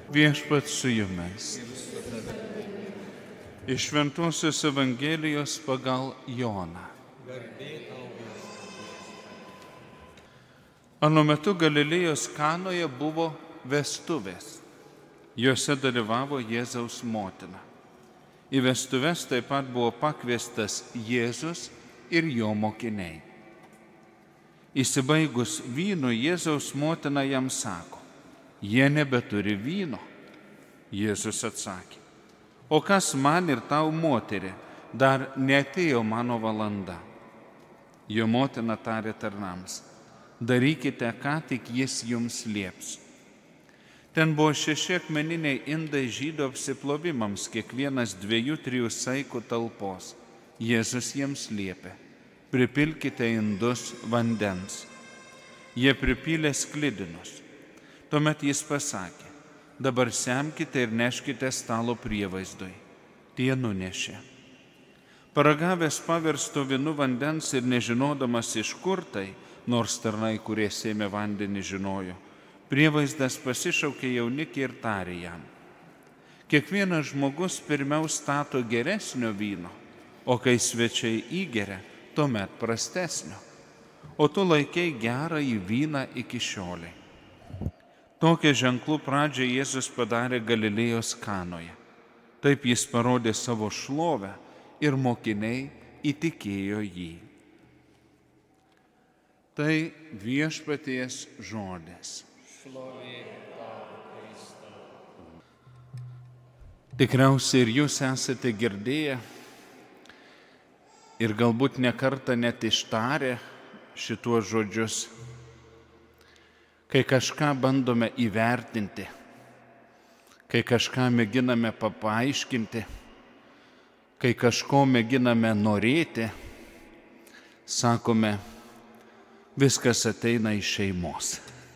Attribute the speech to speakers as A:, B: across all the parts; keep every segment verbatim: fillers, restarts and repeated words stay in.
A: Viešpats su jumis. Iš Šventosios Evangelijos pagal Joną. Anu metu Galilėjos Kanoje buvo vestuvės. Jose dalyvavo Jėzaus motina. Į vestuves taip pat buvo pakviestas Jėzus ir jo mokiniai. Įsibaigus vyno, Jėzaus motina jam sako: jie nebeturi vyno. Jėzus atsakė: o kas man ir tau, moterie, dar neatėjo mano valanda. Jo motina tarė tarnams: darykite, ką tik jis jums lieps. Ten buvo šeši akmeniniai indai žydų apsiplovimams, kiekvienas dviejų trijų saikų talpos. Jėzus jiems liepė: pripilkite indus vandens. Jie pripylė sklidinus. Tuomet jis pasakė: dabar semkite ir neškite stalo prievaizdui. Tie nunešė. Paragavęs paversto vynu vandens ir nežinodamas iš kur tai, nors tarnai, kurie sėmė vandenį, žinojo, prievaizdas pasišaukė jaunikį ir tarė jam: kiekvienas žmogus pirmiau stato geresnio vyno, o kai svečiai įgeria, tuomet prastesnio. O tu laikei gerąjį vyną iki šiolei. Tokią ženklų pradžią Jėzus padarė Galilėjos Kanoje. Taip jis parodė savo šlovę ir mokiniai įtikėjo jį. Tai viešpaties žodis. Tikriausiai ir jūs esate girdėję ir galbūt ne kartą net ištarę šituos žodžius. Kai kažką bandome įvertinti, kai kažką mėginame paaiškinti, kai kažko mėginame norėti, sakome: viskas ateina iš šeimos.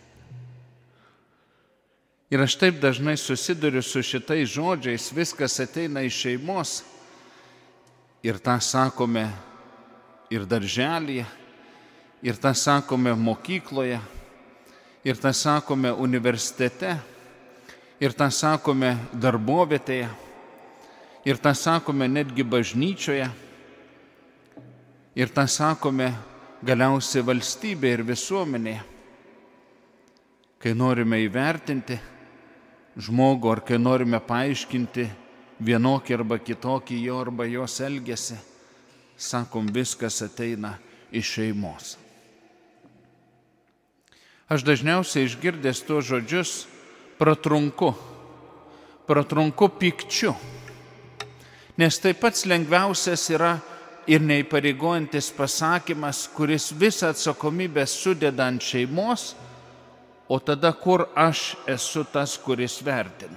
A: Ir aš taip dažnai susiduriu su šitais žodžiais: viskas ateina iš šeimos. Ir tą sakome ir darželyje, ir tą sakome mokykloje, ir tą sakome universitete, ir tą sakome darbovietėje, ir tą sakome netgi bažnyčioje, ir tą sakome galiausiai valstybėje ir visuomenėje. Kai norime įvertinti žmogų, ar kai norime paaiškinti vienokį arba kitokį jo arba jos elgesį, sakom: viskas ateina iš šeimos. Aš dažniausiai išgirdęs tuos žodžius pratrunku, pratrunku pykčiu, nes tai pats lengviausias yra ir neįpareigojantis pasakymas, kuris visą atsakomybę sudeda ant šeimos, o tada kur aš esu tas, kuris vertinu.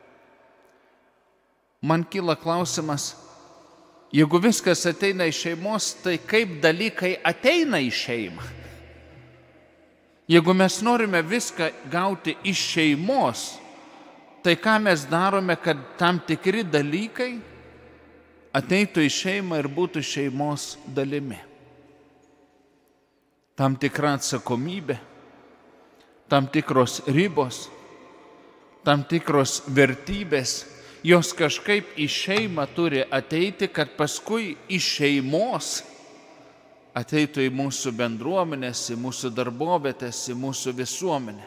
A: Man kyla klausimas: jeigu viskas ateina iš šeimos, tai kaip dalykai ateina į šeimą? Jeigu mes norime viską gauti iš šeimos, tai ką mes darome, kad tam tikri dalykai ateitų į šeimą ir būtų šeimos dalimi? Tam tikra atsakomybė, tam tikros ribos, tam tikros vertybės, jos kažkaip į šeimą turi ateiti, kad paskui iš šeimos ateitų į mūsų bendruomenės, į mūsų darbovietės, į mūsų visuomenę.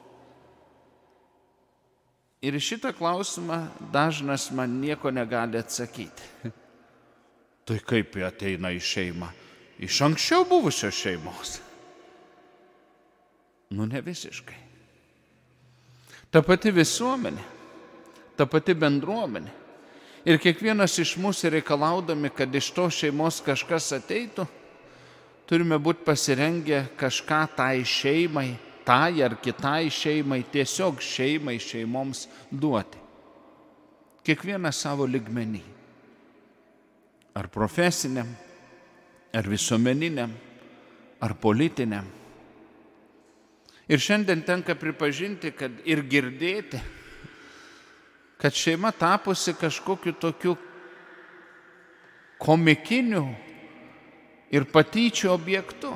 A: Ir šitą klausimą dažnas man nieko negali atsakyti. Tai kaip jie ateina į šeimą? Iš anksčiau buvusios šeimos? Nu, ne visiškai. Ta pati visuomenė, ta pati bendruomenė. Ir kiekvienas iš mūsų reikalaudami, kad iš to šeimos kažkas ateitų, turime būti pasirengę kažką tai šeimai, tai ar kitai šeimai, tiesiog šeimai, šeimoms duoti. Kiekvieną savo lygmenį. Ar profesiniam, ar visuomeniniam, ar politiniam. Ir šiandien tenka pripažinti, kad ir girdėti, kad šeima tapusi kažkokiu tokiu komikiniu ir patyčių objektu.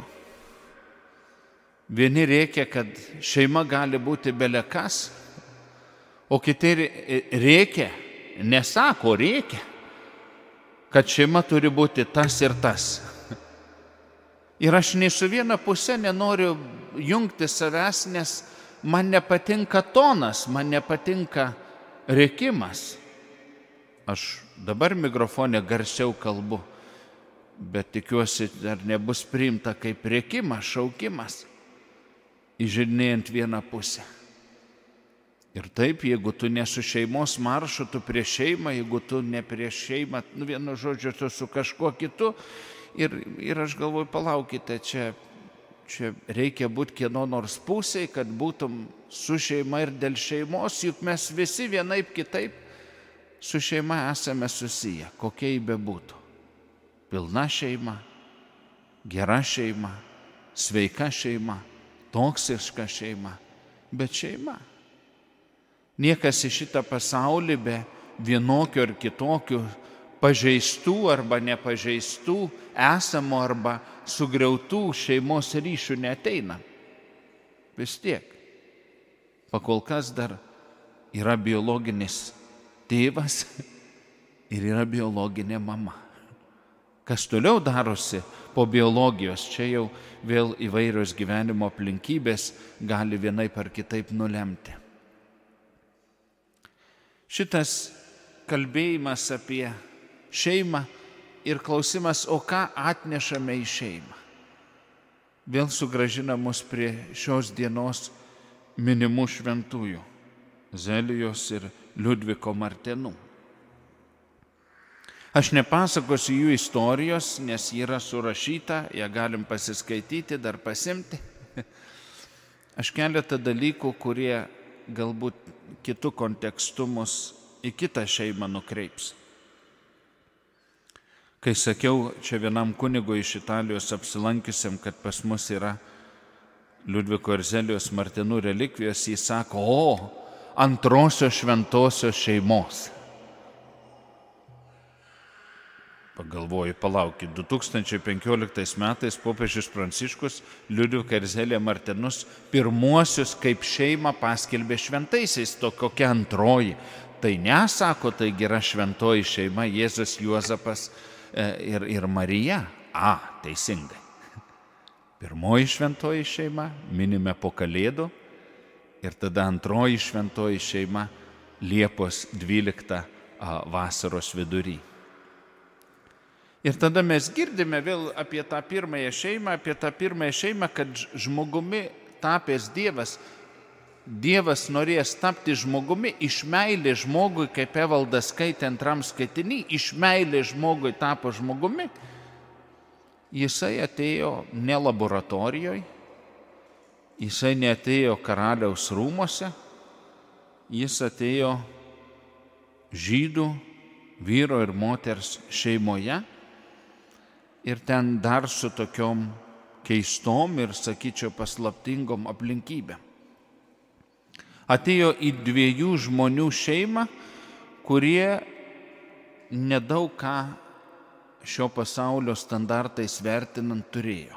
A: Vieni rėkia, kad šeima gali būti belekas, O kiti rėkia, nesako, rėkia, kad šeima turi būti tas ir tas. Ir aš nei su viena pusė nenoriu jungti savęs, nes man nepatinka tonas, man nepatinka rėkimas. Aš dabar mikrofone garsiau kalbu, bet tikiuosi, dar nebus priimta kaip rėkimas, šaukimas, įžeidinėjant vieną pusę. Ir taip, jeigu tu ne su šeimos maršu, tu prieš šeimą, jeigu tu ne prieš šeimą, nu vienu žodžiu, tu su kažkuo kitu. Ir, ir aš galvoju, palaukite, čia, čia reikia būti kieno nors pusėj, kad būtum su šeima ir dėl šeimos, juk mes visi vienaip kitaip su šeima esame susiję, kokia jį bebūtų. Pilna šeima, gera šeima, sveika šeima, toksiška šeima, bet šeima. Niekas į šitą pasaulį be vienokio ar kitokių pažeistų arba nepažeistų, esamų arba sugriautų šeimos ryšių neateina. Vis tiek. Pakol kas dar yra biologinis tėvas ir yra biologinė mama. Kas toliau darosi po biologijos, čia jau vėl įvairios gyvenimo aplinkybės gali vienaip ar kitaip nulemti. Šitas kalbėjimas apie šeimą ir klausimas, o ką atnešame į šeimą, vėl sugrąžina mus prie šios dienos minimų šventųjų Zelijos ir Liudviko Martenų. Aš nepasakosiu jų istorijos, nes ji yra surašyta, ją galim pasiskaityti, dar pasimti. Aš keletą dalykų, kurie galbūt kitų kontekstų mus į kitą šeimą nukreips. Kai sakiau čia vienam kunigui iš Italijos apsilankiusiam, kad pas mus yra Liudviko ir Zelijos Martenų relikvijos, jis sako, o, antrosios šventosios šeimos. Pagalvoju, palaukit, du tūkstančiai penkioliktais metais popiežius Pranciškus Liudviką ir Zeliją Martenus pirmuosius kaip šeimą paskelbė šventaisiais, to kokia antroji. Tai nesako, tai gera šventoji šeima Jėzus, Juozapas ir, ir Marija. A, teisingai. Pirmoji šventoji šeima, minime po Kalėdų, ir tada antroji šventoji šeima Liepos dvyliktą vasaros vidury. Ir tada mes girdime vėl apie tą pirmąją šeimą, apie tą pirmąją šeimą, kad žmogumi tapęs Dievas, Dievas norės tapti žmogumi, iš meilės žmogui, kaip Evaldas skaitė antram skaitinį, iš meilės žmogui tapo žmogumi. Jisai atėjo ne laboratorijoje, jisai neatėjo karaliaus rūmose, jis atėjo žydų vyro ir moters šeimoje ir ten dar su tokiom keistom ir, sakyčiau, paslaptingom aplinkybėm. Atėjo į dviejų žmonių šeimą, kurie nedaug ką šio pasaulio standartais vertinant turėjo.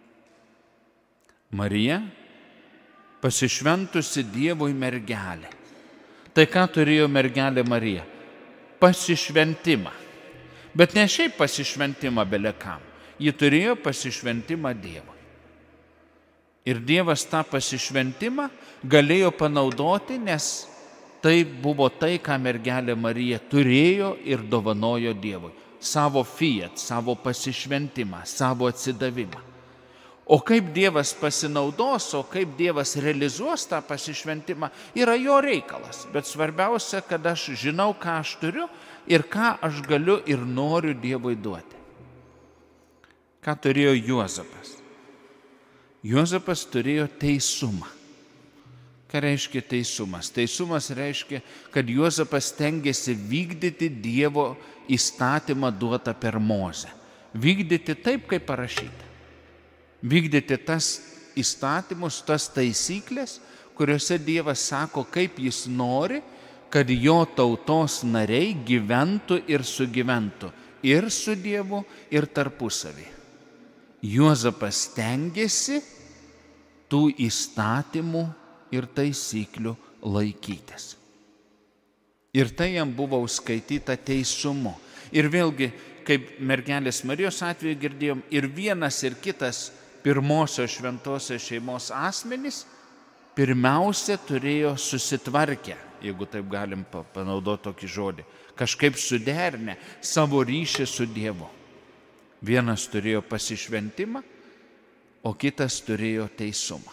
A: Marija, pasišventusi Dievui mergelė. Tai ką turėjo mergelė Marija? Pasišventimą. Bet ne šiaip pasišventimą belekam. Ji turėjo pasišventimą Dievui. Ir Dievas tą pasišventimą galėjo panaudoti, nes tai buvo tai, ką mergelė Marija turėjo ir dovanojo Dievui. Savo fiat, savo pasišventimą, savo atsidavimą. O kaip Dievas pasinaudos, o kaip Dievas realizuos tą pasišventimą, yra jo reikalas. Bet svarbiausia, kad aš žinau, ką aš turiu ir ką aš galiu ir noriu Dievui duoti. Ką turėjo Juozapas? Juozapas turėjo teisumą. Ką reiškia teisumas? Teisumas reiškia, kad Juozapas stengiasi vykdyti Dievo įstatymą duotą per Mozę. Vykdyti taip, kaip parašyta. Vykdyti tas įstatymus, tas taisyklės, kuriuose Dievas sako, kaip jis nori, kad jo tautos nariai gyventų ir sugyventų ir su Dievu, ir tarpusavį. Juozapas stengiasi tų įstatymų ir taisyklių laikytis. Ir tai jam buvo užskaityta teisumu. Ir vėlgi, kaip mergelės Marijos atveju girdėjom, ir vienas ir kitas pirmosios šventosios šeimos asmenys pirmiausia turėjo susitvarkę, jeigu taip galim panaudoti tokį žodį, kažkaip suderinę savo ryšį su Dievu. Vienas turėjo pasišventimą, o kitas turėjo teisumą.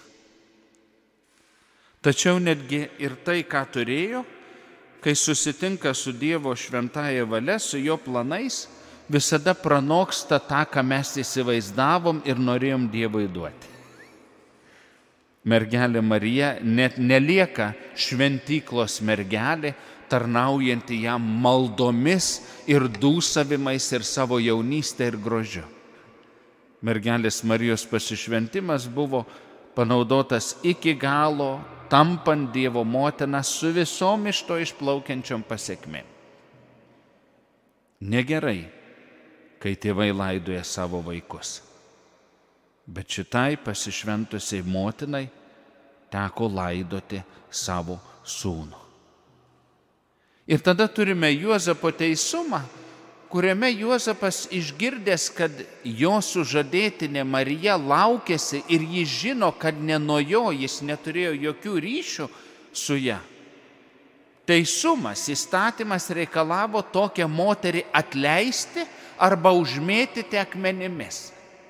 A: Tačiau netgi ir tai, ką turėjo, kai susitinka su Dievo šventąja valia, su jo planais, visada pranoksta tą, ką mes įsivaizdavom ir norėjom Dievui duoti. Mergelė Marija net nelieka šventyklos mergelė, tarnaujanti jam maldomis ir dūsavimais ir savo jaunystę ir grožiu. Mergelės Marijos pasišventimas buvo panaudotas iki galo, tampant Dievo motiną su visom iš to išplaukiančiom pasekmėm. Negerai, kai tėvai laidoja savo vaikus, bet šitai pasišventusiai motinai teko laidoti savo sūnų. Ir tada turime Juozapo teisumą, kuriame Juozapas išgirdęs, kad jo sužadėtinė Marija laukėsi ir jis žino, kad ne nuo jo, jis neturėjo jokių ryšių su ja. Teisumas, įstatymas reikalavo tokią moterį atleisti arba užmėtyti akmenimis.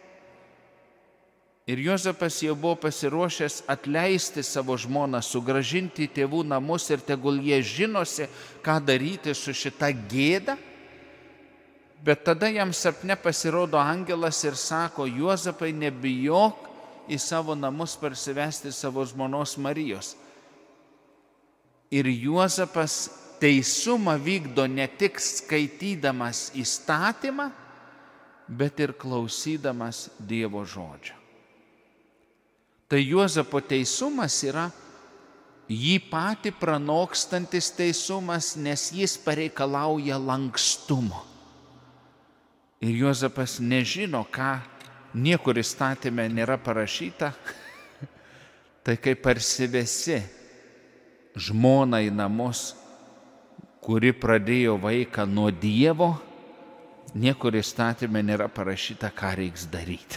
A: Ir Juozapas jau buvo pasiruošęs atleisti savo žmoną, sugrąžinti į tėvų namus ir tegul jie žinosi, ką daryti su šita gėda. Bet tada jam sapne pasirodo angelas ir sako: Juozapai, nebijok į savo namus parsivesti savo žmonos Marijos. Ir Juozapas teisumą vykdo ne tik skaitydamas įstatymą, bet ir klausydamas Dievo žodžio. Tai Juozapo teisumas yra jį patį pranokstantis teisumas, nes jis pareikalauja lankstumo. Ir Juozapas nežino, ką niekur įstatyme nėra parašyta, tai kai parsivesi žmoną į namus, kuri pradėjo vaiką nuo Dievo, niekur įstatyme nėra parašyta, ką reiks daryti.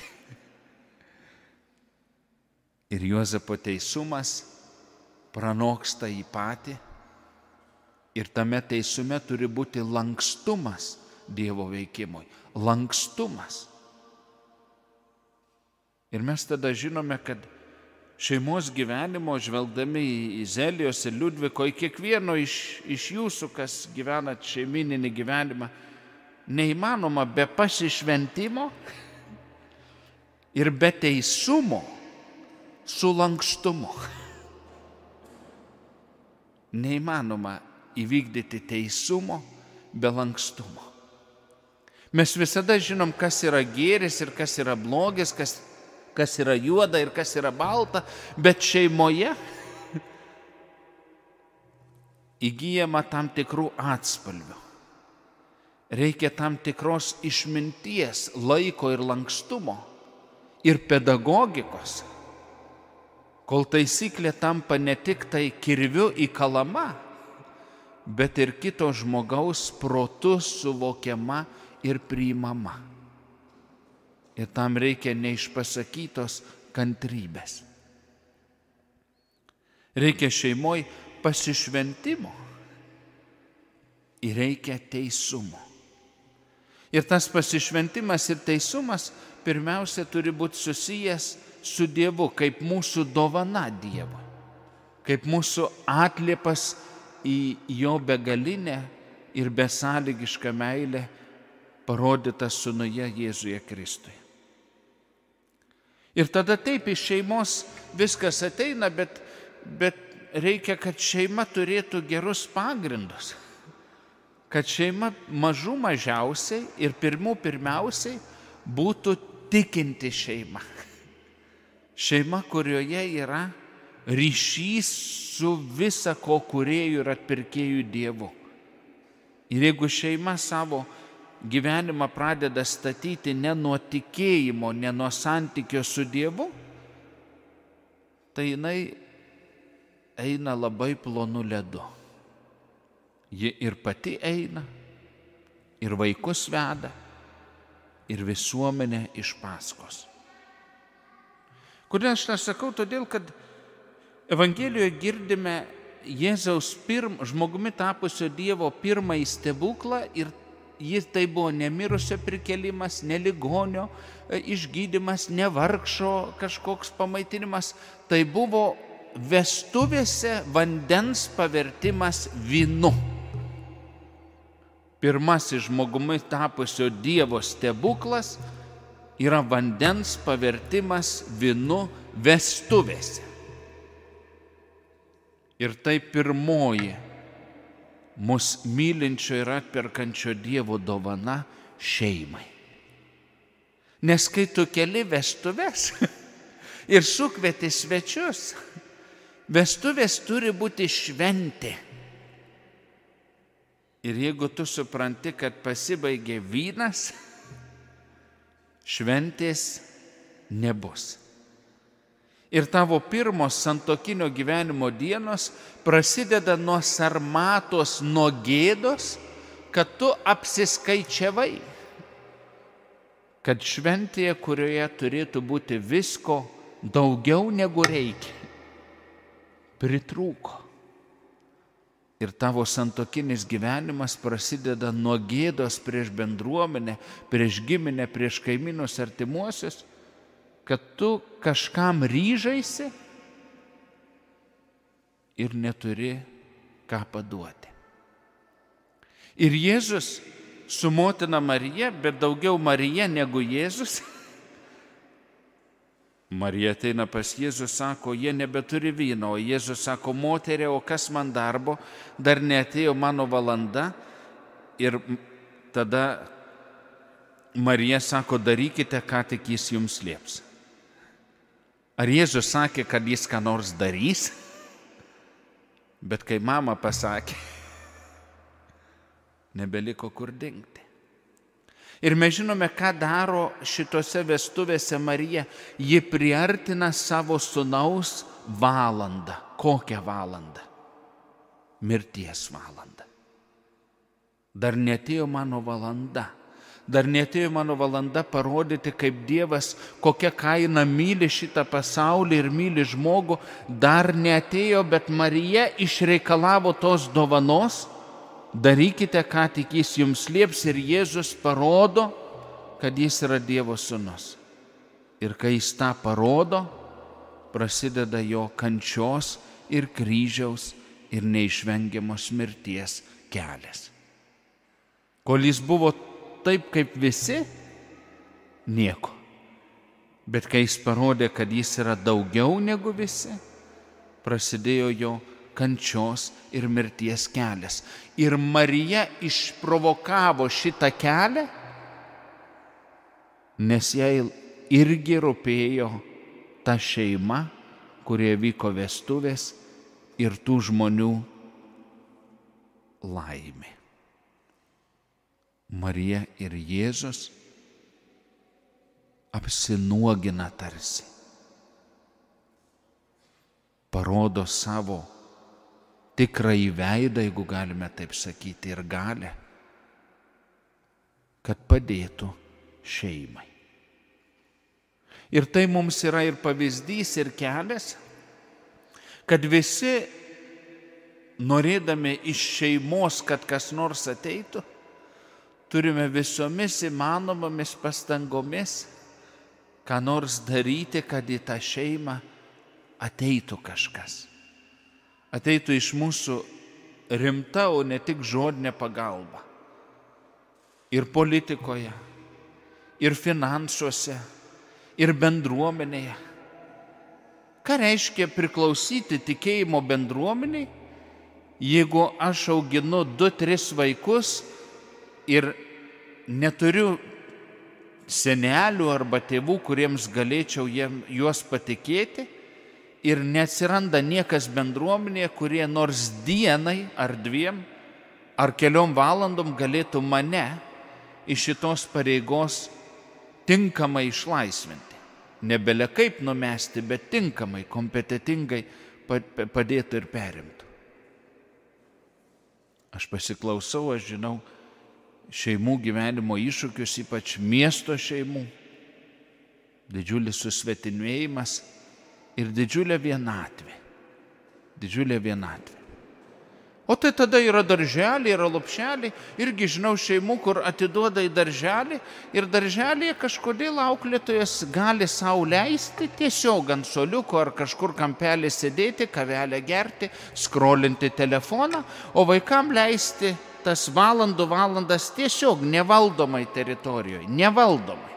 A: Ir Juozapo teisumas pranoksta jį patį, ir tame teisume turi būti lankstumas Dievo veikimui. Lankstumas. Ir mes tada žinome, kad šeimos gyvenimo, žvelgdami į Zelijos ir Liudviko, į kiekvieno iš, iš jūsų, kas gyvenat šeimininį gyvenimą, neįmanoma be pasišventimo ir be teisumo su lankstumu. Neįmanoma įvykdyti teisumo be lankstumo. Mes visada žinom, kas yra gėris ir kas yra blogis, kas, kas yra juoda ir kas yra balta, bet šeimoje įgyjama tam tikrų atspalvių. Reikia tam tikros išminties, laiko ir lankstumo ir pedagogikos, kol taisyklė tampa ne tik tai kirviu įkalama, bet ir kito žmogaus protu suvokiama ir priimama. Ir tam reikia neišpasakytos kantrybės. Reikia šeimoj pasišventimo ir reikia teisumo. Ir tas pasišventimas ir teisumas pirmiausia turi būti susijęs su Dievu, kaip mūsų dovana Dievui, kaip mūsų atliepas į jo begalinę ir besąlygišką meilę parodyta sūnuje Jėzuje Kristuje. Ir tada taip iš šeimos viskas ateina, bet, bet reikia, kad šeima turėtų gerus pagrindus, kad šeima mažų mažiausiai ir pirmų pirmiausiai būtų tikinti šeima. Šeima, kurioje yra ryšys su visa ko kūrėju ir atpirkėju Dievu. Ir jeigu šeima savo gyvenimą pradeda statyti ne nuo tikėjimo, ne nuo santykio su Dievu, tai jinai eina labai plonu ledu. ji ir pati eina, ir vaikus veda, ir visuomenė iš paskos. Kodėl aš tą sakau? Todėl, kad Evangelijoje girdime Jėzaus pirm, žmogumi tapusio Dievo pirmąjį stebuklą ir jis tai buvo ne mirusio prikėlimas, ne ligonio išgydymas, ne vargšo kažkoks pamaitinimas, tai buvo vestuvėse vandens pavertimas vynu. Pirmasis žmogumi tapusio Dievo stebuklas yra vandens pavertimas vynu vestuvėse. Ir tai pirmoji mus mylinčio ir atperkančio Dievo dovana šeimai. Nes kai tu keli vestuves ir sukvieti svečius, vestuvės turi būti šventė. Ir jeigu tu supranti, kad pasibaigė vynas, šventės nebus. Ir tavo pirmos santuokinio gyvenimo dienos prasideda nuo sarmatos, nuo gėdos, kad tu apsiskaičiavai, kad šventėje, kurioje turėtų būti visko daugiau negu reikia, pritrūko. Ir tavo santuokinis gyvenimas prasideda nuo gėdos prieš bendruomenę, prieš giminę, prieš kaimynus artimuosius, kad tu kažkam ryžaisi ir neturi ką paduoti. Ir Jėzus su motina Marija, bet daugiau Marija negu Jėzus, Marija ateina pas Jėzų, sako, jie nebeturi vyno, o Jėzus sako, moterie, o kas man darbo, dar neatėjo mano valanda. Ir tada Marija sako, darykite, ką tik jis jums lieps. Ar Jėzus sakė, kad jis ką nors darys? Bet kai mama pasakė, nebeliko kur dingti. Ir mes žinome, ką daro šitose vestuvėse Marija. Ji priartina savo sūnaus valandą. Kokią valandą? Mirties valandą. Dar neatėjo mano valanda. Dar neatėjo mano valanda parodyti, kaip Dievas, kokia kaina myli šitą pasaulį ir myli žmogų. Dar neatėjo, bet Marija išreikalavo tos dovanos. Darykite, ką tik jis jums lieps, ir Jėzus parodo, kad jis yra Dievo sūnus. Ir kai jis tą parodo, prasideda jo kančios ir kryžiaus ir neišvengiamos mirties kelias. Kol jis buvo taip kaip visi, nieko. Bet kai jis parodė, kad jis yra daugiau negu visi, prasidėjo jo kančios ir mirties kelias. Ir Marija išprovokavo šitą kelią, nes jai irgi rūpėjo ta šeima, kurie vyko vestuvės ir tų žmonių laimė. Marija ir Jėzus apsinuogina tarsi, parodo savo tikrąjį veidą, jeigu galime taip sakyti, ir galę, kad padėtų šeimai. Ir tai mums yra ir pavyzdys, ir kelias, kad visi, norėdami iš šeimos, kad kas nors ateitų, turime visomis įmanomomis pastangomis ką nors daryti, kad į tą šeimą ateitų kažkas. Ateitų iš mūsų rimta, o ne tik žodinė pagalba. Ir politikoje, ir finansuose, ir bendruomenėje. Ką reiškia priklausyti tikėjimo bendruomeniai, jeigu aš auginu du, tris vaikus ir neturiu senelių arba tėvų, kuriems galėčiau jiem, juos patikėti, ir neatsiranda niekas bendruomenėje, kurie nors dienai ar dviem ar keliom valandom galėtų mane iš šitos pareigos tinkamai išlaisvinti. Nebele kaip numesti, bet tinkamai, kompetitingai padėtų ir perimtų. Aš pasiklausau, aš žinau šeimų gyvenimo iššūkius, ypač miesto šeimų. Didžiulis susvetimėjimas ir didžiulė vienatvė. Didžiulė vienatvė. O tai tada yra darželiai, yra lopšeliai. Irgi žinau šeimų, kur atiduoda į darželį ir darželėje kažkodėl auklėtojas gali sau leisti tiesiog ant suoliuko ar kažkur kampelį sėdėti, kavelę gerti, skrolinti telefoną, o vaikam leisti tas valandų valandas tiesiog nevaldomai teritorijoje, nevaldomai.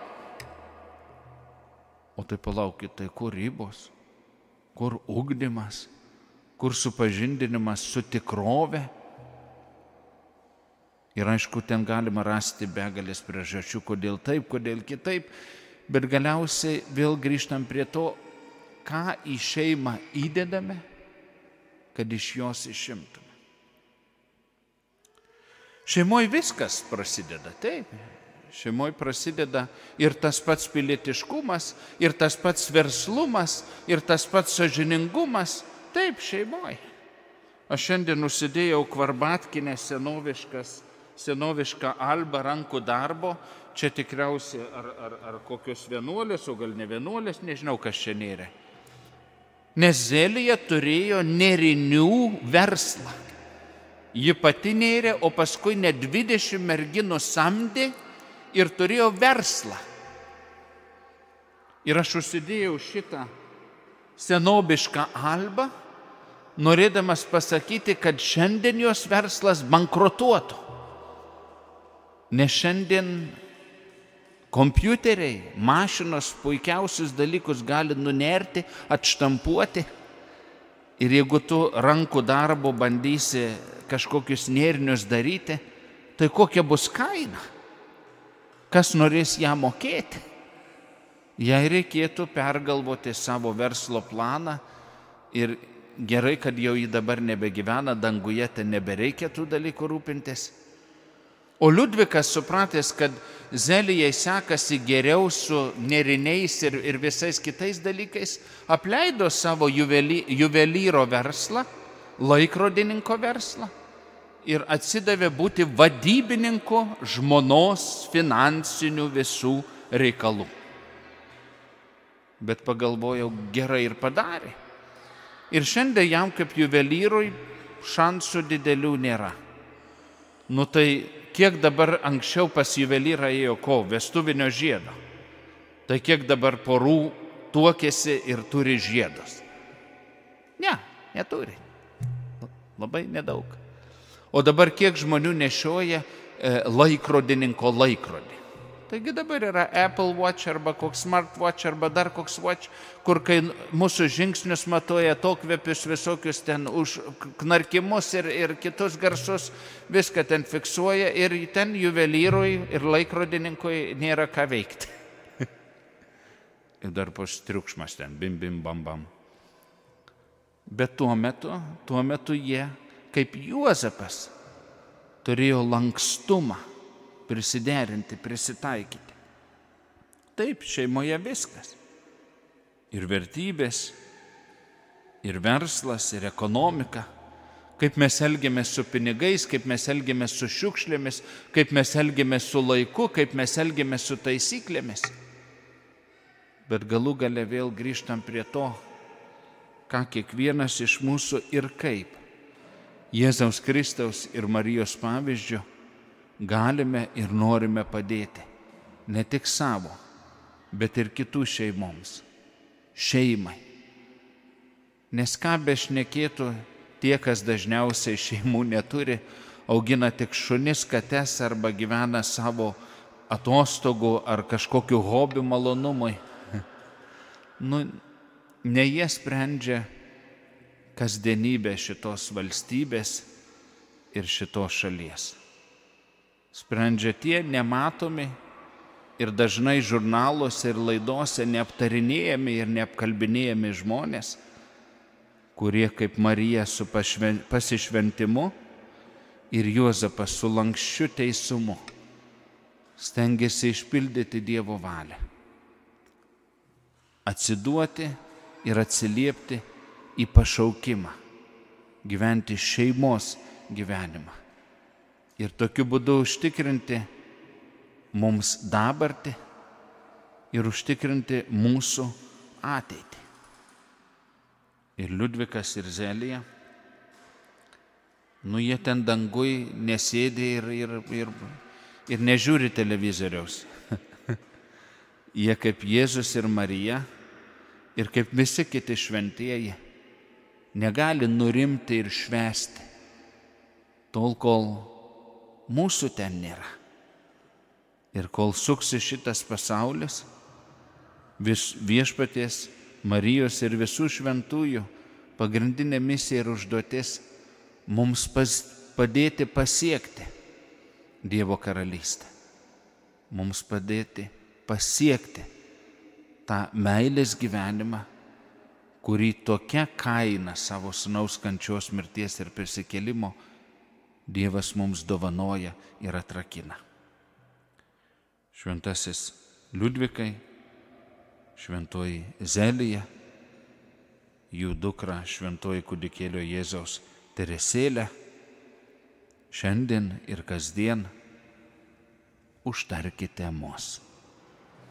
A: O tai palaukit, tai kur ribos, kur ugdymas, kur supažindinimas su tikrove. Ir aišku, ten galima rasti begalės priežasčių, kodėl taip, kodėl kitaip, bet galiausiai vėl grįžtam prie to, ką į šeimą įdedame, kad iš jos išimtume. Šeimoje viskas prasideda, taip. Šeimoje prasideda ir tas pats pilietiškumas, ir tas pats verslumas, ir tas pats sąžiningumas. Taip, šeimoje. Aš šiandien nusidėjau kvarbatkinę senoviškas, senovišką albą rankų darbo. Čia tikriausiai ar, ar, ar kokios vienuolės, o gal ne vienuolės, nežinau, kas čia nėra. Nes Zelija turėjo nėrinių verslą. Ji pati nėrė, o paskui net dvidešimt merginų samdė ir turėjo verslą. Ir aš užsidėjau šitą senobišką albą, norėdamas pasakyti, kad šiandien jos verslas bankrutuotų. Nes šiandien kompiuteriai, mašinos puikiausius dalykus gali nunerti, atštampuoti. Ir jeigu tu rankų darbo bandysi kažkokius nėrinius daryti, tai kokia bus kaina? Kas norės ją mokėti? Jei reikėtų pergalvoti savo verslo planą ir gerai, kad jau jį dabar nebegyvena, danguje ten nebereikia tų dalykų rūpintis. O Liudvikas, supratęs, kad Zelijai sekasi geriau su nėriniais ir, ir visais kitais dalykais, apleido savo juvely, juvelyro verslą, laikrodininko verslą ir atsidavė būti vadybininku žmonos finansinių visų reikalų. Bet pagalvojau, gerai ir padarė. Ir šiandien jam kaip juvelyrui šansų didelių nėra. Nu tai kiek dabar anksčiau pas juvelyrą ėjo ko? Vestuvinio žiedo. Tai kiek dabar porų tuokėsi ir turi žiedus? Ne, neturi. Labai nedaug. O dabar kiek žmonių nešioja e, laikrodininko laikrodį? Taigi dabar yra Apple Watch arba koks Smartwatch arba dar koks Watch, kur kai mūsų žingsnius matuoja atokvėpius visokius ten už knarkimus ir, ir kitus garsus, viską ten fiksuoja ir ten juvelyrui ir laikrodininkui nėra ką veikti. Ir dar pos triukšmas ten, bim bim bam bam. Bet tuo metu, tuo metu jie, kaip Juozapas, turėjo lankstumą prisiderinti, prisitaikyti. Taip, šeimoje viskas. Ir vertybės, ir verslas, ir ekonomika. Kaip mes elgiamės su pinigais, kaip mes elgiamės su šiukšlėmis, kaip mes elgiamės su laiku, kaip mes elgiamės su taisyklėmis. Bet galų gale vėl grįžtam prie to, ką kiekvienas iš mūsų ir kaip Jėzaus Kristaus ir Marijos pavyzdžiu galime ir norime padėti ne tik savo, bet ir kitų šeimoms, šeimai. Nes ką bešnekėtų tie, kas dažniausiai šeimų neturi, augina tik šunis, kates arba gyvena savo atostogų ar kažkokiu hobių malonumui. Nu, ne jie sprendžia kasdienybę šitos valstybės ir šitos šalies. Sprendžia tie nematomi ir dažnai žurnaluose ir laidose neaptarinėjami ir neapkalbinėjami žmonės, kurie kaip Marija su pasišventimu ir Juozapas su lankščiu teisumu stengiasi išpildyti Dievo valią. Atsiduoti ir atsiliepti į pašaukimą, gyventi šeimos gyvenimą, ir tokiu būdu užtikrinti mums dabartį ir užtikrinti mūsų ateitį. Ir Liudvikas ir Zelija, nu jie ten dangui nesėdi ir, ir, ir, ir nežiūri televizoriaus. Jie kaip Jėzus ir Marija ir kaip visi kiti šventieji negali nurimti ir švęsti, tol kol mūsų ten nėra. Ir kol suksi šitas pasaulis, vis viešpaties Marijos ir visų šventųjų pagrindinė misija ir užduotis mums pas, padėti pasiekti Dievo karalystę. Mums padėti pasiekti tą meilės gyvenimą, kurį tokia kaina savo sūnaus kančios, mirties ir prisikėlimo Dievas mums dovanoja ir atrakina. Šventasis Liudvikai, šventoji Zelija, jų dukra šventoji kūdikėlio Jėzaus Teresėlė, šiandien ir kasdien užtarkite mus.